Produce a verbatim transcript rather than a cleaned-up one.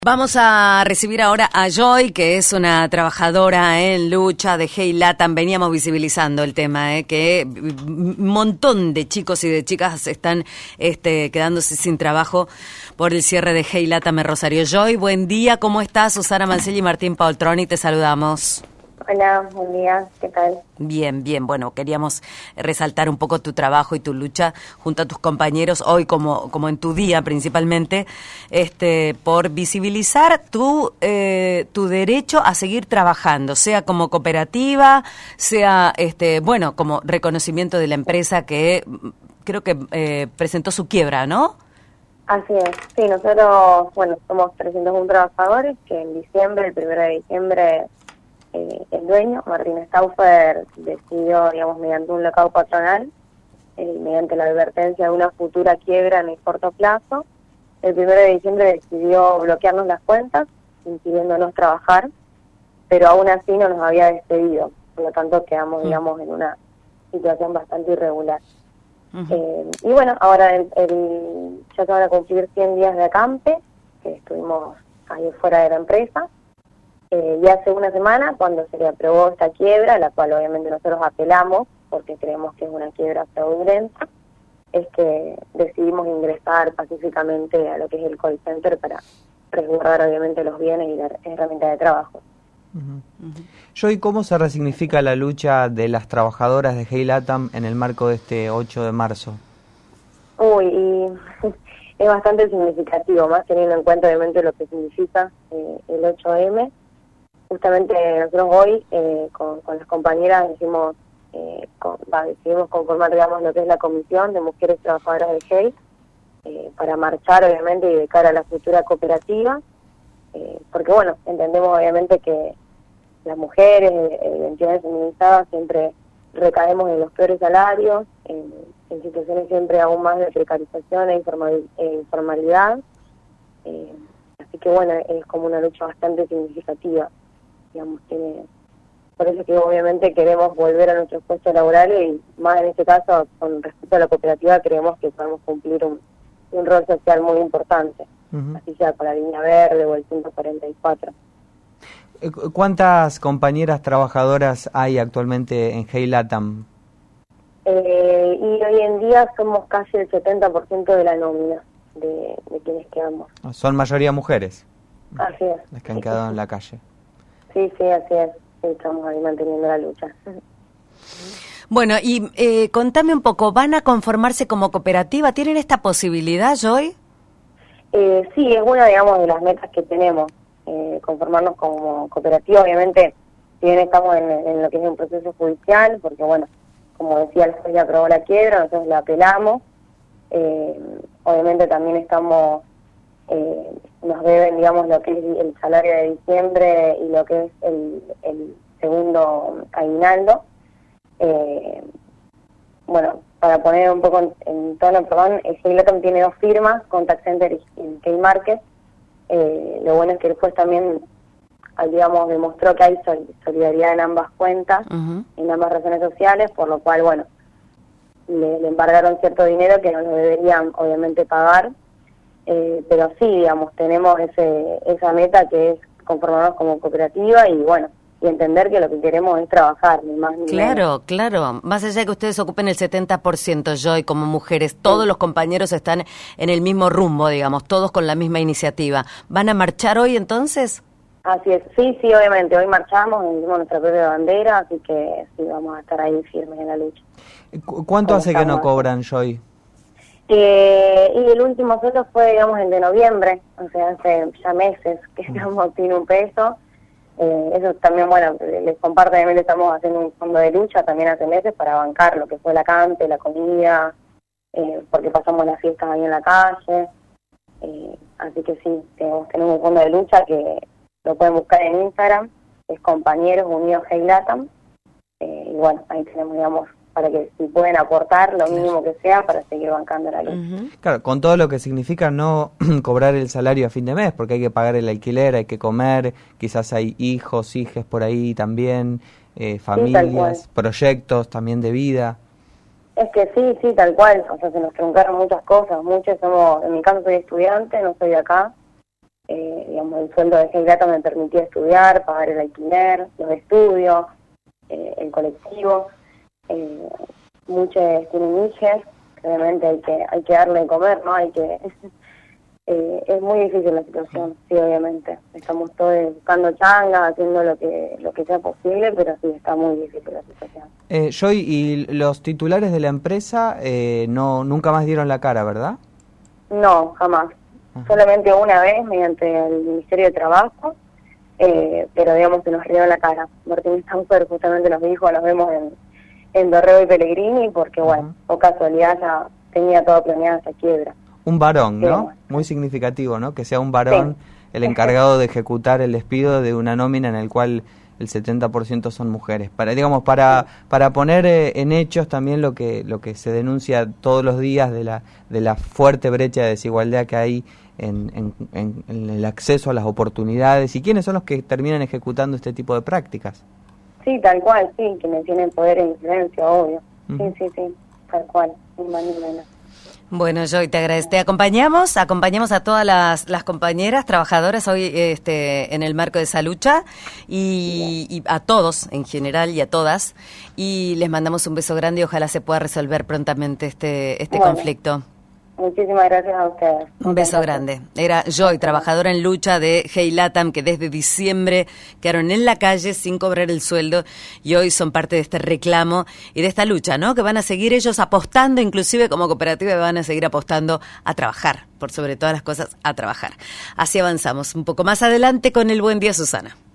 Vamos a recibir ahora a Joy, que es una trabajadora en lucha de Hey Latam. Veníamos visibilizando el tema, ¿eh? que un montón de chicos y de chicas están este, quedándose sin trabajo por el cierre de Hey Latam en Rosario. Joy, buen día, ¿cómo estás? Susana Mancelli y Martín Paultroni, te saludamos. Hola, buen día, ¿qué tal? Bien, bien, bueno, queríamos resaltar un poco tu trabajo y tu lucha junto a tus compañeros hoy, como, como en tu día principalmente, este, por visibilizar tu, eh, tu derecho a seguir trabajando, sea como cooperativa, sea, este, bueno, como reconocimiento de la empresa que creo que eh, presentó su quiebra, ¿no? Así es, sí, nosotros, bueno, somos trescientos uno trabajadores que en diciembre, el primero de diciembre, Eh, el dueño, Martín Stauffer, decidió, digamos, mediante un lockout patronal, eh, mediante la advertencia de una futura quiebra en el corto plazo, el primero de diciembre decidió bloquearnos las cuentas, impidiéndonos trabajar, pero aún así no nos había despedido, por lo tanto quedamos, digamos, en una situación bastante irregular. Uh-huh. eh, y bueno, ahora el, el, ya se van a cumplir cien días de acampe, que estuvimos ahí fuera de la empresa. Eh, y hace una semana, cuando se le aprobó esta quiebra, la cual obviamente nosotros apelamos, porque creemos que es una quiebra fraudulenta, es que decidimos ingresar pacíficamente a lo que es el call center para resguardar obviamente los bienes y la herramienta de trabajo. Uh-huh. Uh-huh. Joy, ¿cómo se resignifica la lucha de las trabajadoras de Hey Latam en el marco de este ocho de marzo? Uy, y es bastante significativo, más teniendo en cuenta obviamente lo que significa eh, el ocho eme. Justamente nosotros hoy eh, con, con las compañeras decimos, eh, con, va, decidimos conformar, digamos, lo que es la comisión de mujeres trabajadoras de Hey, eh, para marchar obviamente y de cara a la futura cooperativa, eh, porque bueno, entendemos obviamente que las mujeres, eh, entidades feminizadas siempre recaemos en los peores salarios, en, en situaciones siempre aún más de precarización e informal, e informalidad, eh, así que bueno, es como una lucha bastante significativa. Digamos, tiene, por eso que obviamente queremos volver a nuestros puestos laborales y más en este caso con respecto a la cooperativa creemos que podemos cumplir un, un rol social muy importante, uh-huh. así sea con la línea verde o el ciento cuarenta y cuatro. ¿Cuántas compañeras trabajadoras hay actualmente en Hey Latam? Eh, y hoy en día somos casi el setenta por ciento de la nómina de, de quienes quedamos. ¿Son mayoría mujeres? Así es. Las que han quedado en la calle. Sí, sí, así es. Sí, estamos ahí manteniendo la lucha. Bueno, y eh, contame un poco, ¿van a conformarse como cooperativa? ¿Tienen esta posibilidad, Joy? Eh, sí, es una, digamos, de las metas que tenemos, eh, conformarnos como cooperativa. Obviamente, si bien estamos en, en lo que es un proceso judicial, porque, bueno, como decía, el juez ya aprobó la quiebra, nosotros la apelamos. Eh, obviamente también estamos... Eh, nos deben, digamos, lo que es el salario de diciembre y lo que es el, el segundo aguinaldo. Eh, bueno, para poner un poco en, en tono, perdón, Hey Latam tiene dos firmas, Contact Center y K-Market. Eh, lo bueno es que el juez también, digamos, demostró que hay solidaridad en ambas cuentas, uh-huh. en ambas razones sociales, por lo cual, bueno, le, le embargaron cierto dinero que no lo deberían, obviamente, pagar. Eh, pero sí, digamos, tenemos ese esa meta que es conformarnos como cooperativa y bueno, y entender que lo que queremos es trabajar, ni más ni menos. Claro, claro. Más allá de que ustedes ocupen el setenta por ciento, Joy, como mujeres, todos sí. los compañeros están en el mismo rumbo, digamos, todos con la misma iniciativa. ¿Van a marchar hoy entonces? Así es, sí, sí, obviamente. Hoy marchamos, hicimos nuestra propia bandera, así que sí, vamos a estar ahí firmes en la lucha. ¿Cuánto hace que no cobran, Joy? Eh, y el último sueldo fue, digamos, el de noviembre, o sea, hace ya meses que estamos sin un peso. Eh, eso también, bueno, les comparto, también estamos haciendo un fondo de lucha también hace meses para bancar lo que fue la cante, la comida, eh, porque pasamos las fiestas ahí en la calle. Eh, así que sí, tenemos, tenemos un fondo de lucha que lo pueden buscar en Instagram, es Compañeros Unidos Hey Latam. Eh, y bueno, ahí tenemos, digamos, para que si pueden aportar lo mínimo que sea para seguir bancando la lucha. Uh-huh. Claro, con todo lo que significa no cobrar el salario a fin de mes, porque hay que pagar el alquiler, hay que comer, quizás hay hijos, hijas por ahí también, eh, familias, sí, proyectos también de vida. Es que sí, sí, tal cual, o sea, se nos truncaron muchas cosas, muchos somos, en mi caso soy estudiante, no soy de acá, eh, digamos, el sueldo de Heilatam me permitía estudiar, pagar el alquiler, los estudios, eh, el colectivo. Eh, muchos tienen hijos, obviamente hay que hay que darle de comer, ¿no? Hay que eh, es muy difícil la situación, sí, obviamente. Estamos todos buscando changas, haciendo lo que lo que sea posible, pero sí, está muy difícil la situación. Eh, Joy, y los titulares de la empresa eh, no nunca más dieron la cara, ¿verdad? No, jamás. Ajá. Solamente una vez mediante el Ministerio de Trabajo, eh, pero digamos que nos rieron la cara. Martín Stanfer justamente nos dijo, nos vemos en, en Dorrego y Pellegrini, porque bueno, Ajá. o casualidad ya tenía todo planeado esta quiebra. Un varón, ¿no? Sí. Muy significativo, ¿no? Que sea un varón sí. el encargado de ejecutar el despido de una nómina en el cual el setenta por ciento son mujeres. Para, digamos, para para poner eh, en hechos también lo que lo que se denuncia todos los días de la de la fuerte brecha de desigualdad que hay en, en, en, en el acceso a las oportunidades, y quiénes son los que terminan ejecutando este tipo de prácticas. Sí, tal cual, sí, quienes tienen poder e influencia, obvio. Uh-huh. Sí, sí, sí, tal cual, ni más ni menos. Bueno, Joy, te agradezco. Te acompañamos, acompañamos a todas las, las compañeras trabajadoras hoy este, en el marco de esa lucha y, y a todos en general y a todas. Y les mandamos un beso grande y ojalá se pueda resolver prontamente este, este bueno. conflicto. Muchísimas gracias a ustedes. Un beso grande. Era Joy, trabajadora en lucha de Heilatam, que desde diciembre quedaron en la calle sin cobrar el sueldo y hoy son parte de este reclamo y de esta lucha, ¿no? Que van a seguir ellos apostando, inclusive como cooperativa van a seguir apostando a trabajar, por sobre todas las cosas, a trabajar. Así avanzamos un poco más adelante con el Buen Día, Susana.